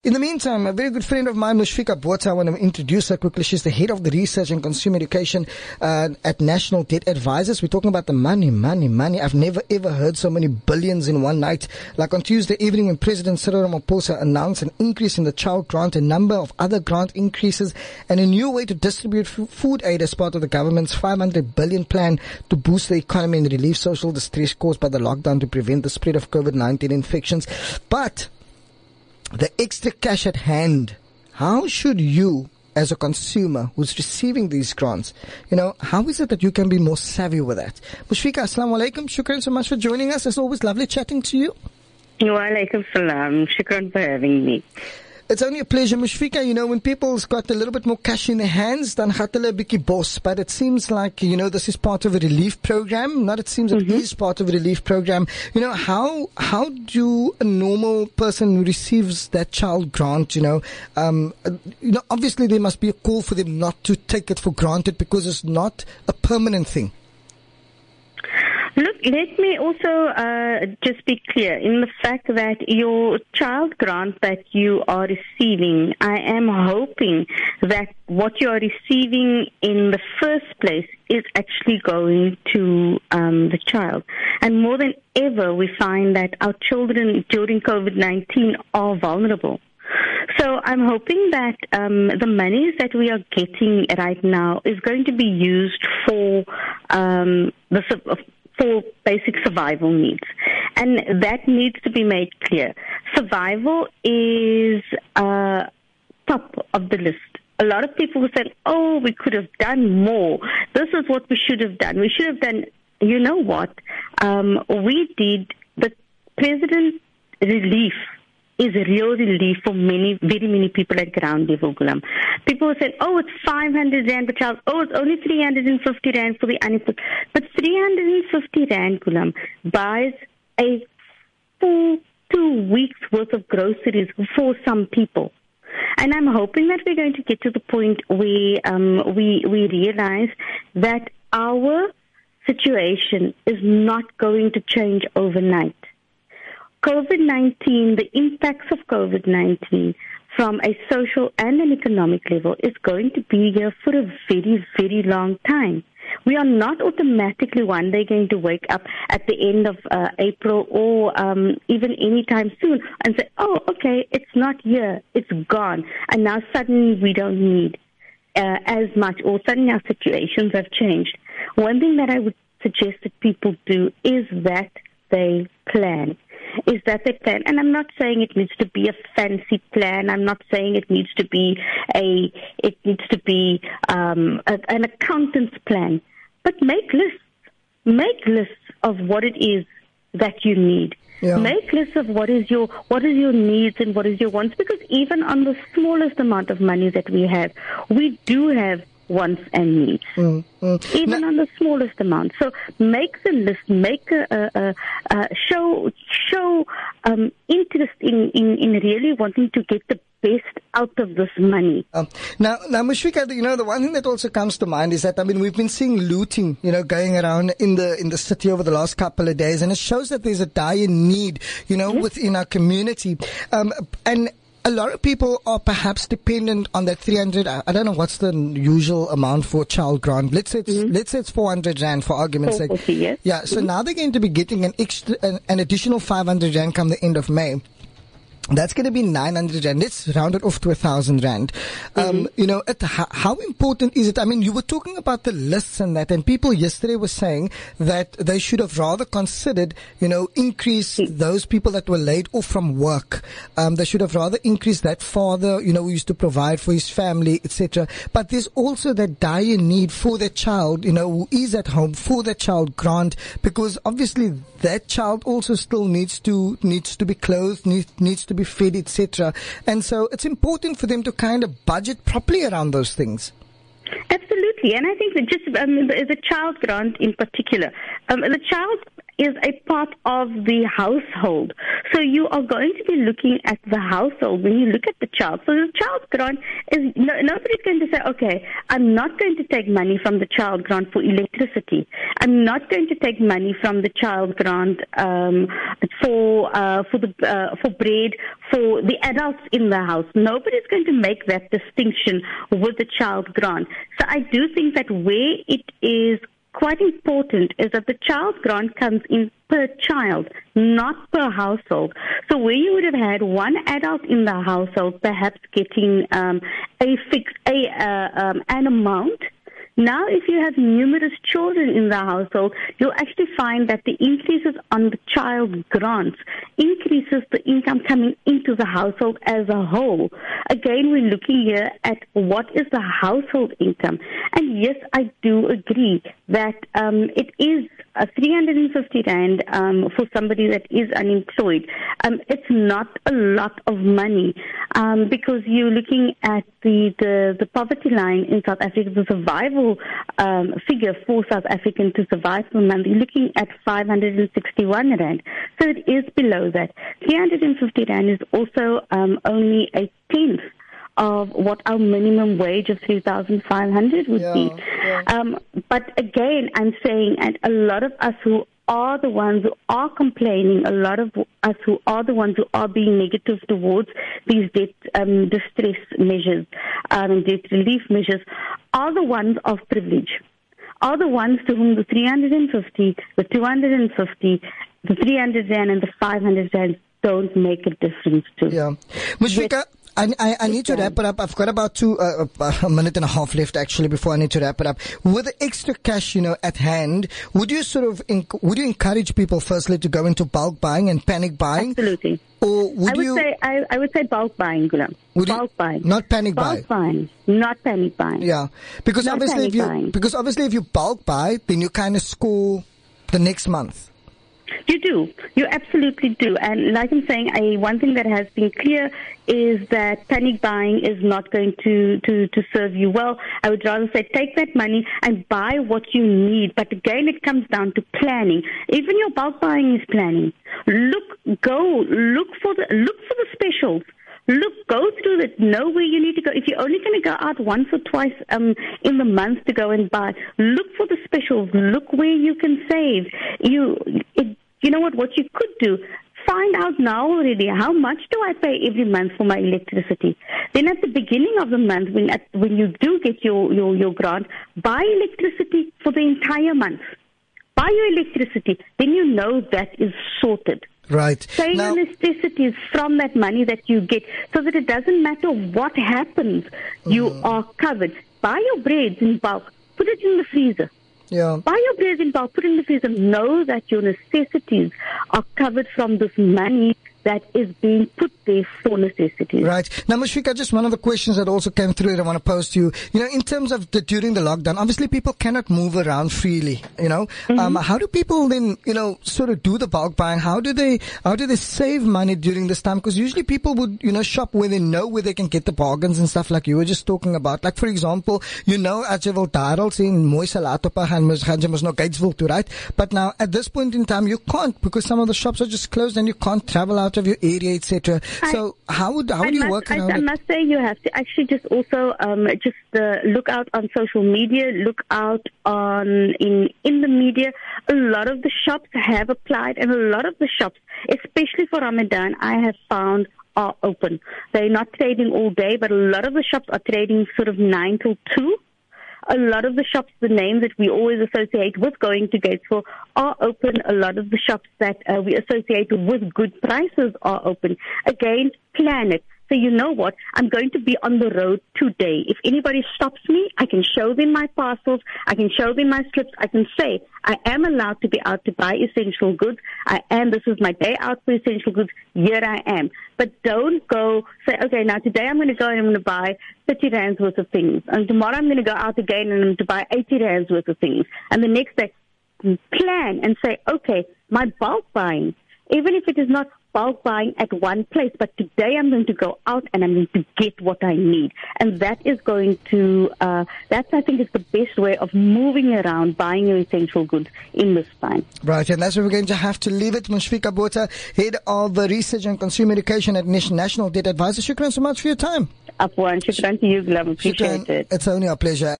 In the meantime, a very good friend of mine, Mushfiqah Botha, I want to introduce her quickly. She's the head of the research and consumer education at National Debt Advisors. We're talking about the money. I've never ever heard so many billions in one night. Like on Tuesday evening when President Cyril Ramaphosa announced an increase in the child grant, a number of other grant increases, and a new way to distribute food aid as part of the government's 500 billion plan to boost the economy and relieve social distress caused by the lockdown to prevent the spread of COVID-19 infections. But the extra cash at hand, how should you, as a consumer who's receiving these grants, how is it that you can be more savvy with that? Mushfiqah, assalamu alaikum. Shukran so much for joining us. It's always lovely chatting to you. Wa alaikum salam. Shukran for having me. It's only a pleasure, Mushfiqah. When people's got a little bit more cash in their hands, dan gaat hulle 'n bietjie bos. But it seems like, this is part of a relief program. It is part of a relief program. How do a normal person who receives that child grant, obviously there must be a call for them not to take it for granted because it's not a permanent thing. Look, let me also just be clear in the fact that your child grant that you are receiving, I am hoping that what you are receiving in the first place is actually going to the child. And more than ever, we find that our children during COVID-19 are vulnerable. So I'm hoping that the monies that we are getting right now is going to be used for for basic survival needs. And that needs to be made clear. Survival is top of the list. A lot of people say, we could have done more. This is what we should have done. We should have done, you know what? We did the President relief is a real relief for very many people at ground level, Ghulam. People will say, it's 500 Rand per child. It's only 350 Rand for the unemployed. But 350 Rand, Ghulam, buys a full 2 weeks worth of groceries for some people. And I'm hoping that we're going to get to the point where we realize that our situation is not going to change overnight. COVID-19, the impacts of COVID-19 from a social and an economic level is going to be here for a very, very long time. We are not automatically one day going to wake up at the end of April or even any time soon and say, okay, it's not here, it's gone, and now suddenly we don't need as much, or suddenly our situations have changed. One thing that I would suggest that people do is that they plan. And I'm not saying it needs to be a fancy plan. I'm not saying it needs to be an accountant's plan. But make lists of what it is that you need. Yeah. Make lists of what is your needs and what is your wants. Because even on the smallest amount of money that we do have wants and needs, even on the smallest amount. So make the list, make show interest in really wanting to get the best out of this money. Now, Mushfiqah, the one thing that also comes to mind is that, we've been seeing looting, going around in the city over the last couple of days, and it shows that there's a dire need, within our community. And a lot of people are perhaps dependent on that 300. I don't know what's the usual amount for child grant. Let's say it's 400 Rand for argument's sake. Yes. Yeah. So now they're going to be getting an additional 500 Rand come the end of May. That's going to be 900 Rand. Let's round it off to 1,000 Rand. How important is it? You were talking about the lists and that, and people yesterday were saying that they should have rather considered, increase those people that were laid off from work. They should have rather increased that father, who used to provide for his family, etc. But there's also that dire need for that child, who is at home, for that child grant, because obviously that child also still needs to be clothed, needs to be fed, etc. And so it's important for them to kind of budget properly around those things. Absolutely. And I think that just the child grant in particular, the child is a part of the household. So you are going to be looking at the household when you look at the child. So the child grant is, nobody's going to say, okay, I'm not going to take money from the child grant for electricity. I'm not going to take money from the child grant for bread for the adults in the house. Nobody's going to make that distinction with the child grant. So I do think that where it is quite important is that the child grant comes in per child, not per household. So where you would have had one adult in the household perhaps getting an amount. Now, if you have numerous children in the household, you'll actually find that the increases on the child grants increases the income coming into the household as a whole. Again, we're looking here at what is the household income. And yes, I do agree that it is 350 Rand for somebody that is unemployed. It's not a lot of money because you're looking at the poverty line in South Africa, the survival figure for South African to survive per month. You're looking at 561 Rand. So it is below that. 350 Rand is also only a tenth of what our minimum wage of 3,500 would be. Yeah. But again, I'm saying, and a lot of us who are the ones who are complaining, a lot of us who are the ones who are being negative towards these debt distress measures and debt relief measures, are the ones of privilege, are the ones to whom the 350, the 250, the 300 Rand and the 500 Rand don't make a difference to. Yeah. Mushfiqah, I need to wrap it up. I've got about a minute and a half left actually before I need to wrap it up. With the extra cash, at hand, would you would you encourage people firstly to go into bulk buying and panic buying? Absolutely. Or I would say bulk buying, Gulam. Bulk buying. Not panic bulk buying. Not panic buying. Yeah. Because not obviously if you bulk buy, then you kind of score the next month. You do. You absolutely do. And like I'm saying, one thing that has been clear is that panic buying is not going to serve you well. I would rather say take that money and buy what you need. But again, it comes down to planning. Even your bulk buying is planning. Look for the specials. Go through it. Know where you need to go. If you're only going to go out once or twice in the month to go and buy, look for the specials. Look where you can save. You know what you could do? Find out now already, how much do I pay every month for my electricity? Then at the beginning of the month, when you do get your grant, buy electricity for the entire month. Buy your electricity. Then you know that is sorted. Right. Pay your necessities from that money that you get so that it doesn't matter what happens, you are covered. Buy your breads in bulk. Put it in the freezer. Yeah. Buy your bread in bulk, put it in the freezer. Know that your necessities are covered from this money that is being put there for necessities. Right. Now, Mushfiqah, just one of the questions that also came through that I want to pose to you. In terms of during the lockdown, obviously people cannot move around freely, How do people then, sort of do the bulk buying? How do they save money during this time? Because usually people would, shop where they know where they can get the bargains and stuff like you were just talking about. Like, for example, as jy wil daar sien, mooi salat op gaan mos nou Gatesville toe, right? But now, at this point in time, you can't because some of the shops are just closed and you can't travel out of your area, etc. So how would you work around it? I must say you have to actually just also look out on social media, look out in the media. A lot of the shops have applied, and a lot of the shops, especially for Ramadan, I have found are open. They're not trading all day, but a lot of the shops are trading sort of 9 till 2. A lot of the shops, the names that we always associate with going to Gatesville are open. A lot of the shops that we associate with good prices are open. Again, plan it. So you know what? I'm going to be on the road today. If anybody stops me, I can show them my parcels. I can show them my slips. I can say, I am allowed to be out to buy essential goods. This is my day out for essential goods. Here I am. But don't go say, okay, now today I'm going to go and I'm going to buy 30 Rands worth of things. And tomorrow I'm going to go out again and I'm going to buy 80 Rands worth of things. And the next day, plan and say, okay, my bulk buying even if it is not bulk buying at one place, but today I'm going to go out and I'm going to get what I need. And that is going to, that I think is the best way of moving around, buying your essential goods in this time. Right, and that's where we're going to have to leave it. Mushfiqah Botha, Head of Research and Consumer Education at National Debt Advisors. Shukran so much for your time. Afwan, shukran to you, Glam. Appreciate it. It's only our pleasure.